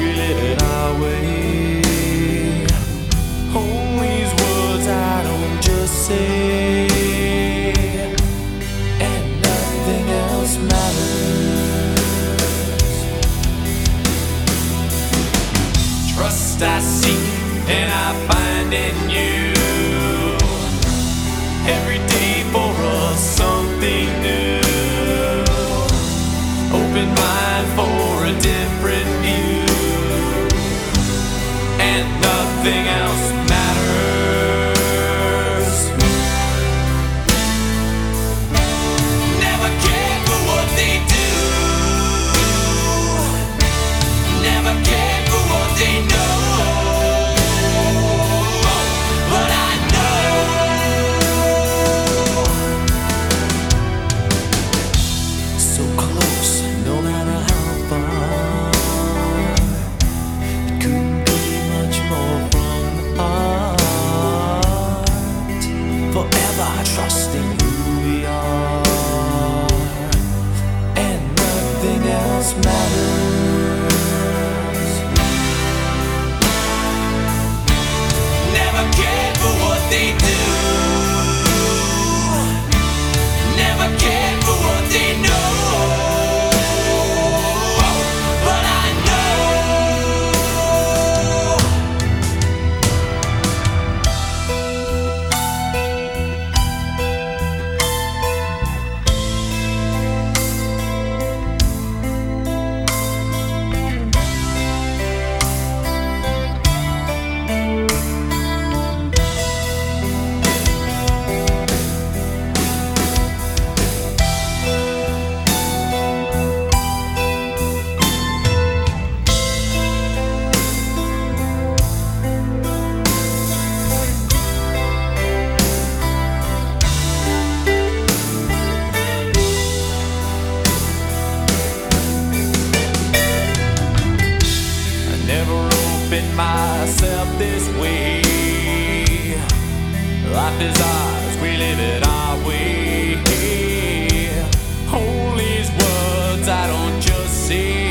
we live it our way. Hold these words I don't just say, and nothing else matters. Trust I seek and I find in you. Every day for us something new. Open mind for a different view, and nothing else matters. Never cared for what they do. Never cared for what they know. But I know so close, no matter how far. It couldn't be much more from the heart. Forever trusting who we are, and nothing else matters. Never cared for what they do. Never cared for what they know. But I know never opened myself this way. Life is ours, we live it our way. Hold these words I don't just say,